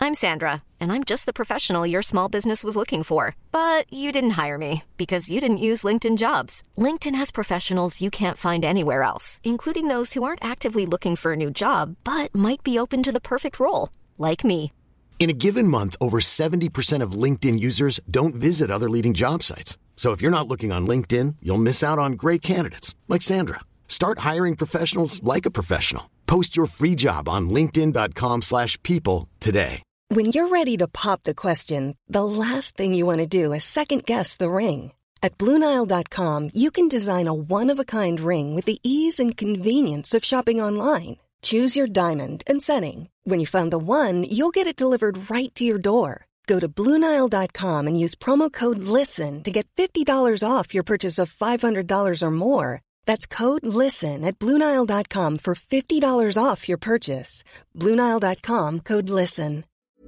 I'm Sandra, and I'm just the professional your small business was looking for. But you didn't hire me because you didn't use LinkedIn Jobs. LinkedIn has professionals you can't find anywhere else, including those who aren't actively looking for a new job, but might be open to the perfect role, like me. In a given month, over 70% of LinkedIn users don't visit other leading job sites. So if you're not looking on LinkedIn, you'll miss out on great candidates like Sandra. Start hiring professionals like a professional. Post your free job on linkedin.com/people today. When you're ready to pop the question, the last thing you want to do is second-guess the ring. At BlueNile.com, you can design a one-of-a-kind ring with the ease and convenience of shopping online. Choose your diamond and setting. When you find the one, you'll get it delivered right to your door. Go to BlueNile.com and use promo code LISTEN to get $50 off your purchase of $500 or more. That's code LISTEN at BlueNile.com for $50 off your purchase. BlueNile.com, code LISTEN.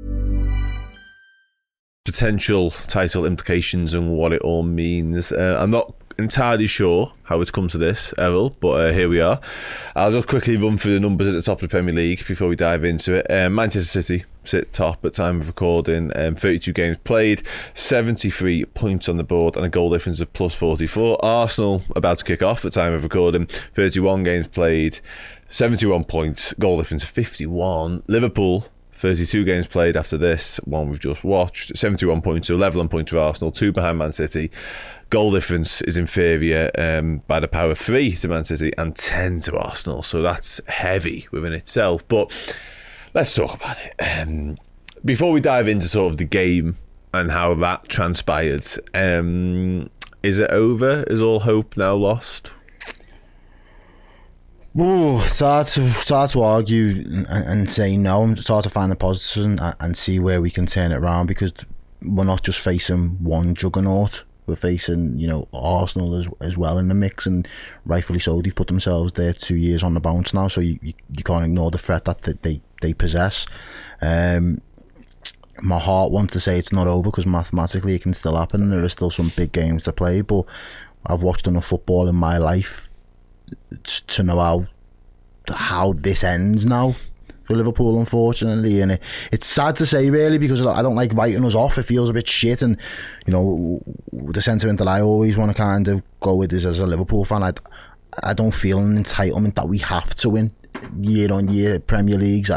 Potential title implications and what it all means. I'm not entirely sure how it's come to this, Errol, but here we are. I'll just quickly run through the numbers at the top of the Premier League before we dive into it. Manchester City sit top at time of recording, 32 games played, 73 points on the board and a goal difference of plus 44. Arsenal about to kick off at time of recording, 31 games played, 71 points, goal difference of 51. Liverpool, 32 games played after this one we've just watched, 71 points, so level on points for Arsenal, 2 behind Man City. Goal difference is inferior by the power of 3 to Man City and 10 to Arsenal, so that's heavy within itself. But let's talk about it. Before we dive into sort of the game and how that transpired, is it over? Is all hope now lost? Oh, it's hard to argue and say no. It's hard to find the positives and see where we can turn it around, because we're not just facing one juggernaut. We're facing, Arsenal as well in the mix, and rightfully so. They've put themselves there 2 years on the bounce now, so you can't ignore the threat that they possess. My heart wants to say it's not over, because mathematically it can still happen and there are still some big games to play, but I've watched enough football in my life to know how this ends now for Liverpool, unfortunately. And it's sad to say, really, because I don't like writing us off. It feels a bit shit, and the sentiment that I always want to kind of go with is, as a Liverpool fan, I don't feel an entitlement that we have to win year on year Premier Leagues.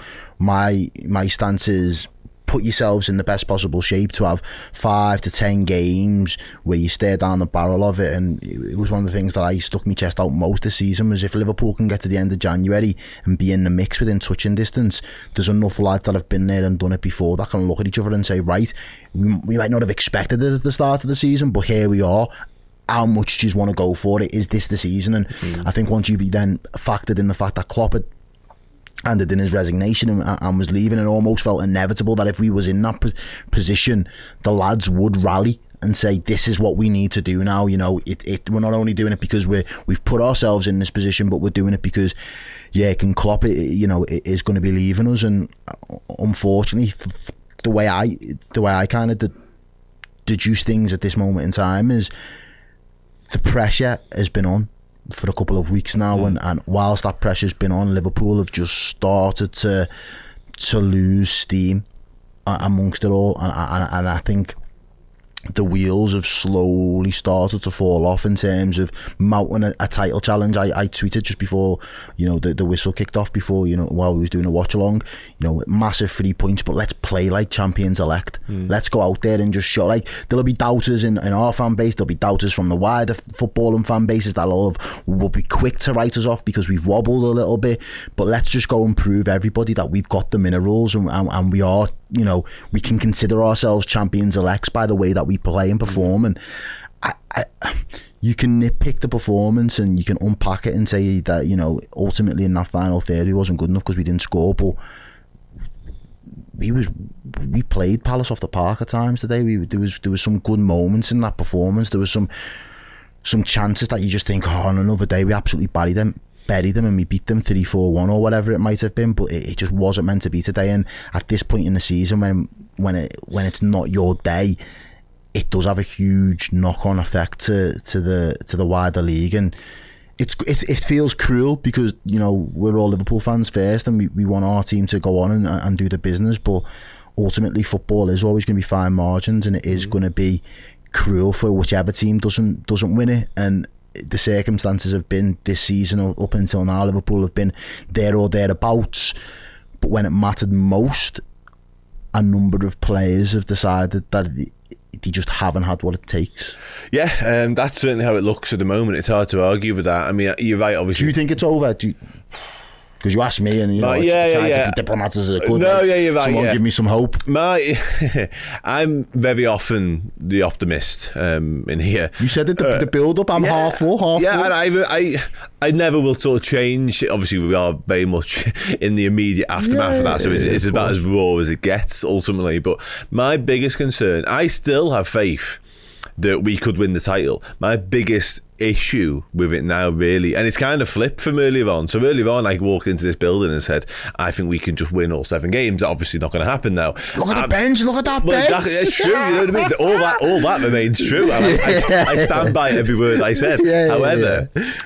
My stance is, put yourselves in the best possible shape to have 5 to 10 games where you stare down the barrel of it. And it was one of the things that I stuck my chest out most this season, was if Liverpool can get to the end of January and be in the mix within touching distance, there's enough lads that have been there and done it before that can look at each other and say, right, we might not have expected it at the start of the season, but here we are. How much do you want to go for it? Is this the season? And I think once you then factored in the fact that Klopp had handed in his resignation and was leaving, it almost felt inevitable that if we was in that position, the lads would rally and say, this is what we need to do now. We're not only doing it because we've put ourselves in this position, but we're doing it because Jurgen Klopp it is going to be leaving us. And unfortunately, the way I kind of deduce things at this moment in time is the pressure has been on for a couple of weeks now, and whilst that pressure's been on, Liverpool have just started to lose steam amongst it all, and I think the wheels have slowly started to fall off in terms of mounting a title challenge. I tweeted just before the whistle kicked off, before while we was doing a watch along, massive 3 points, but let's play like champions elect. Let's go out there and just show, there'll be doubters in our fan base, there'll be doubters from the wider football and fan bases that will be quick to write us off because we've wobbled a little bit, but let's just go and prove everybody that we've got the minerals and we are, we can consider ourselves champions elects by the way that we play and perform. And you can nitpick the performance and you can unpack it and say that ultimately in that final third we wasn't good enough because we didn't score, but we played Palace off the park at times today. There was some good moments in that performance. There was some chances that you just think, on another day we absolutely buried them and we beat them 3-4-1 or whatever it might have been, but it just wasn't meant to be today. And at this point in the season, when it's not your day, it does have a huge knock-on effect to the wider league. And it feels cruel because, you know, we're all Liverpool fans first and we want our team to go on and do the business, but ultimately football is always going to be fine margins, and it is going to be cruel for whichever team doesn't win it. And the circumstances have been this season up until now, Liverpool have been there or thereabouts, but when it mattered most, a number of players have decided that they just haven't had what it takes. Yeah, that's certainly how it looks at the moment. It's hard to argue with that. I mean, you're right, obviously. Do you think it's over? Because you asked me, and you know, trying to be diplomatic as I could. No, you're right. Someone give me some hope. I'm very often the optimist in here. You said it, the build-up. I'm half full. Yeah, and I never will sort of change. Obviously, we are very much in the immediate aftermath of that, so it's about as raw as it gets ultimately. But my biggest concern, I still have faith that we could win the title. My biggest issue with it now, really, and it's kind of flipped from earlier on. So earlier on, I walked into this building and said, I think we can just win all 7 games. Obviously not going to happen now. Look at the bench, look at that bench. It's true, you know what I mean? All that remains true. I stand by every word I said. However,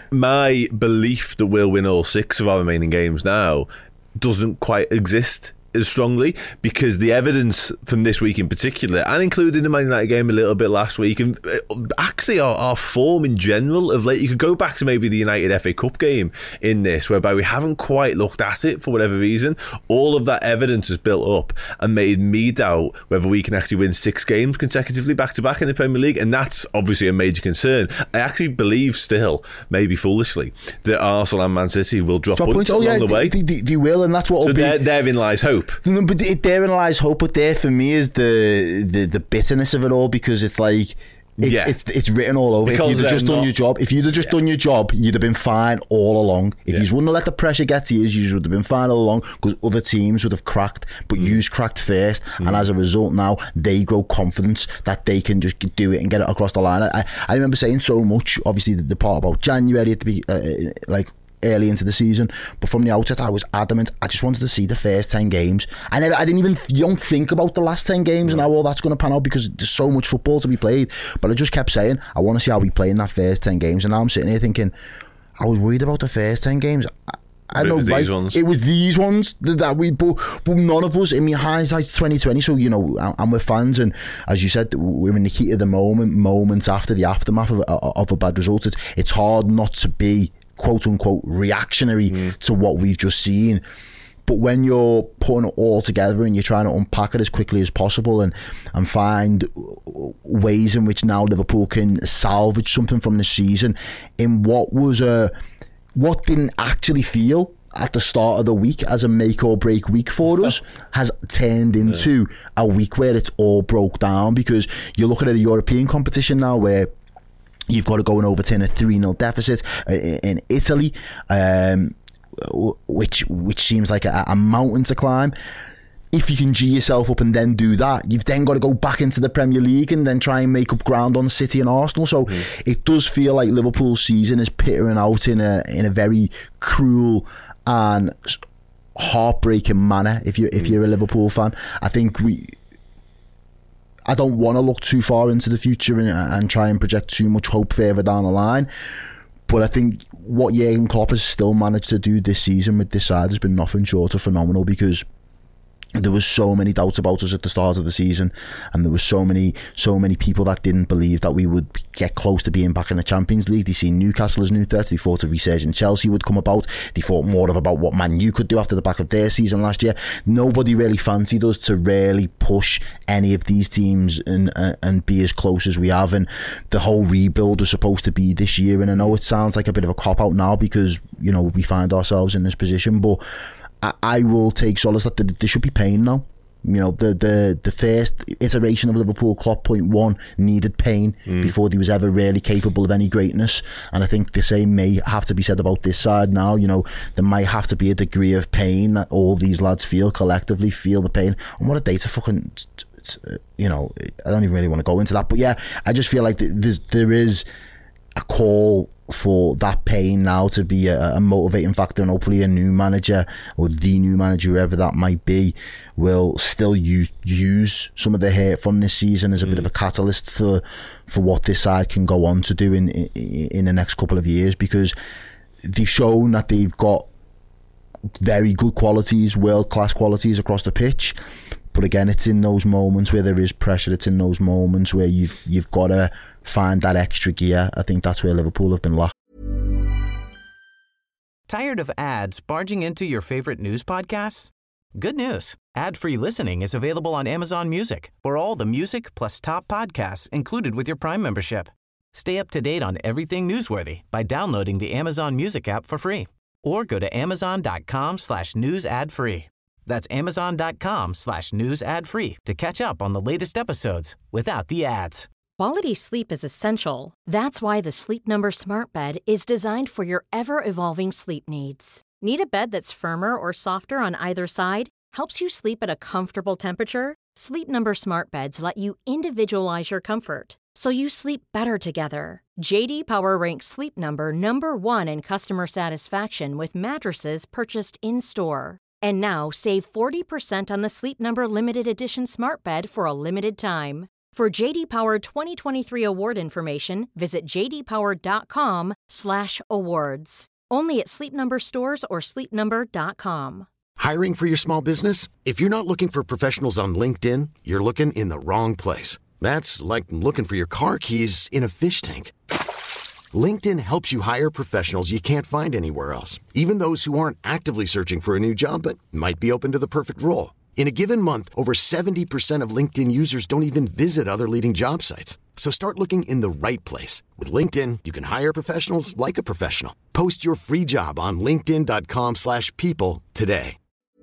my belief that we'll win all 6 of our remaining games now doesn't quite exist as strongly, because the evidence from this week in particular, and including the Man United game a little bit last week, and actually our form in general of late, you could go back to maybe the United FA Cup game in this, whereby we haven't quite looked at it for whatever reason. All of that evidence has built up and made me doubt whether we can actually win 6 games consecutively back to back in the Premier League, and that's obviously a major concern. I actually believe still, maybe foolishly, that Arsenal and Man City will drop points along the way. They will, and that's what will be. Therein lies hope. But therein lies hope. But there for me is the bitterness of it all, because it's like it's written all over. Because if you'd have just done your job, you'd have been fine all along. If you wouldn't have let the pressure get to you, you would have been fine all along, because other teams would have cracked, but you's cracked first, and as a result now they grow confidence that they can just do it and get it across the line. I remember saying so much, obviously the part about January at the early into the season, but from the outset I was adamant. I just wanted to see the first 10 games. I didn't even think about the last 10 games and how all that's going to pan out, because there's so much football to be played. But I just kept saying, I want to see how we play in that first 10 games. And now I'm sitting here thinking, I was worried about the first 10 games. It was these ones that we, but none of us, in my hindsight 2020, so you know, and we're fans, and as you said, we're in the heat of the moments after the aftermath of a bad result. It's hard not to be quote unquote reactionary to what we've just seen. But when you're putting it all together and you're trying to unpack it as quickly as possible and find ways in which now Liverpool can salvage something from the season in what didn't actually feel at the start of the week as a make or break week for us, has turned into a week where it's all broke down, because you're looking at a European competition now where you've got to go and overturn a 3-0 deficit in Italy, which seems like a mountain to climb. If you can G yourself up and then do that, you've then got to go back into the Premier League and then try and make up ground on City and Arsenal. So it does feel like Liverpool's season is petering out in a very cruel and heartbreaking manner. If you're a Liverpool fan, I think I don't want to look too far into the future and try and project too much hope further down the line. But I think what Jurgen Klopp has still managed to do this season with this side has been nothing short of phenomenal, because there was so many doubts about us at the start of the season, and there was so many people that didn't believe that we would get close to being back in the Champions League. They seen Newcastle as new threats. They thought a resurgent Chelsea would come about. They thought more about what Man U could do after the back of their season last year. Nobody really fancied us to really push any of these teams and be as close as we have. And the whole rebuild was supposed to be this year. And I know it sounds like a bit of a cop out now, because you know we find ourselves in this position, but I will take solace that there should be pain now. You know, the first iteration of Liverpool, Klopp 0.1, needed pain before he was ever really capable of any greatness. And I think the same may have to be said about this side now. You know, there might have to be a degree of pain that all these lads collectively feel the pain. And what a day to fucking, you know, I don't even really want to go into that. But yeah, I just feel like there is a call for that pain now to be a motivating factor, and hopefully a new manager or the new manager, whoever that might be, will still use some of the hurt from this season as a bit of a catalyst for what this side can go on to do in the next couple of years, because they've shown that they've got very good qualities, world-class qualities across the pitch. But again, it's in those moments where there is pressure, it's in those moments where you've got to find that extra gear. I think that's where Liverpool have been locked. Tired of ads barging into your favorite news podcasts? Good news. Ad-free listening is available on Amazon Music for all the music plus top podcasts included with your Prime membership. Stay up to date on everything newsworthy by downloading the Amazon Music app for free, or go to amazon.com/news ad free. That's amazon.com/news ad free to catch up on the latest episodes without the ads. Quality sleep is essential. That's why the Sleep Number Smart Bed is designed for your ever-evolving sleep needs. Need a bed that's firmer or softer on either side? Helps you sleep at a comfortable temperature? Sleep Number Smart Beds let you individualize your comfort, so you sleep better together. J.D. Power ranks Sleep Number number 1 in customer satisfaction with mattresses purchased in-store. And now, save 40% on the Sleep Number Limited Edition Smart Bed for a limited time. For J.D. Power 2023 award information, visit jdpower.com/awards. Only at Sleep Number stores or sleepnumber.com. Hiring for your small business? If you're not looking for professionals on LinkedIn, you're looking in the wrong place. That's like looking for your car keys in a fish tank. LinkedIn helps you hire professionals you can't find anywhere else, even those who aren't actively searching for a new job but might be open to the perfect role. In a given month, over 70% of LinkedIn users don't even visit other leading job sites. So start looking in the right place. With LinkedIn, you can hire professionals like a professional. Post your free job on linkedin.com/people today.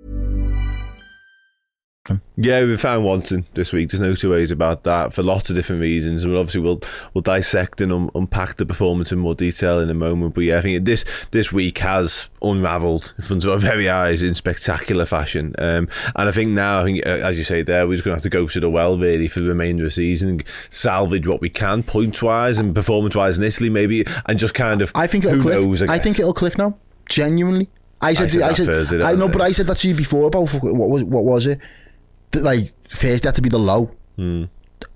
Yeah, we found wanting this week. There's no two ways about that, for lots of different reasons. And obviously we'll dissect and unpack the performance in more detail in a moment. But yeah, I think this week has unravelled in front of our very eyes in spectacular fashion. And I think now, as you say there, we're just going to have to go to the well really for the remainder of the season and salvage what we can points wise and performance wise in Italy maybe, and just kind of I think it'll click. I think it'll click now. Genuinely, I said Thursday, I know, but I said that to you before about what was it? Like Thursday had to be the low. You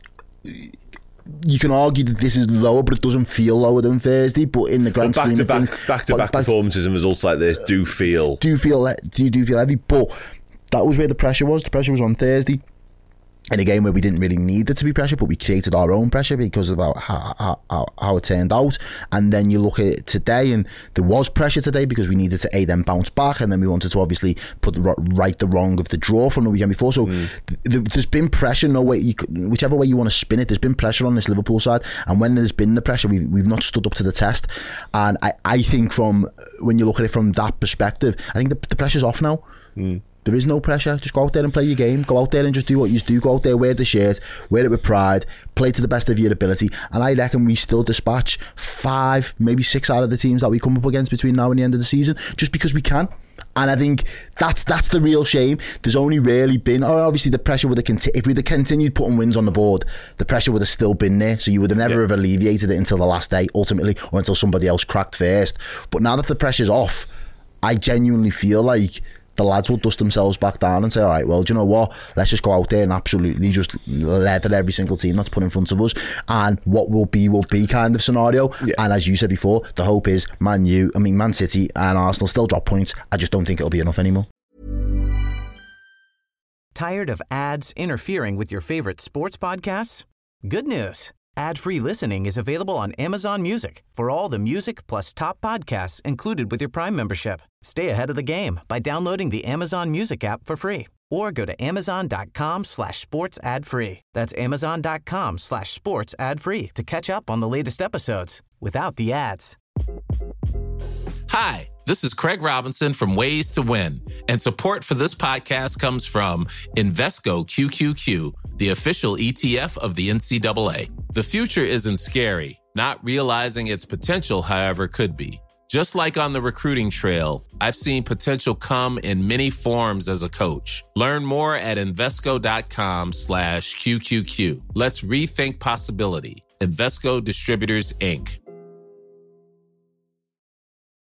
can argue that this is lower, but it doesn't feel lower than Thursday. But in the grand scheme of things, back-to-back performances and results like this do feel heavy. But that was where the pressure was. The pressure was on Thursday, in a game where we didn't really need it to be pressure, but we created our own pressure because of how it turned out. And then you look at it today, and there was pressure today because we needed to then bounce back, and then we wanted to obviously put right the wrong of the draw from the weekend before. So there's been pressure. No way, whichever way you want to spin it, there's been pressure on this Liverpool side. And when there's been the pressure, we've not stood up to the test. And I think from when you look at it from that perspective, I think the pressure's off now. There is no pressure. Just go out there and play your game. Go out there and just do what you do. Go out there, wear the shirt, wear it with pride, play to the best of your ability. And I reckon we still dispatch 5, maybe 6 out of the teams that we come up against between now and the end of the season, just because we can. And I think that's the real shame. There's only really been, obviously the pressure would have if we'd have continued putting wins on the board, the pressure would have still been there. So you would have never have alleviated it until the last day, ultimately, or until somebody else cracked first. But now that the pressure's off, I genuinely feel like the lads will dust themselves back down and say, all right, well, do you know what? Let's just go out there and absolutely just leather every single team that's put in front of us. And what will be kind of scenario. Yeah. And as you said before, the hope is Man City and Arsenal still drop points. I just don't think it'll be enough anymore. Tired of ads interfering with your favorite sports podcasts? Good news. Ad-free listening is available on Amazon Music for all the music plus top podcasts included with your Prime membership. Stay ahead of the game by downloading the Amazon Music app for free, or go to amazon.com/sports ad free. That's amazon.com/sports ad free to catch up on the latest episodes without the ads. Hi, this is Craig Robinson from Ways to Win, and support for this podcast comes from Invesco QQQ, the official ETF of the NCAA. The future isn't scary. Not realizing its potential, however, could be. Just like on the recruiting trail, I've seen potential come in many forms as a coach. Learn more at Invesco.com/QQQ. Let's rethink possibility. Invesco Distributors, Inc.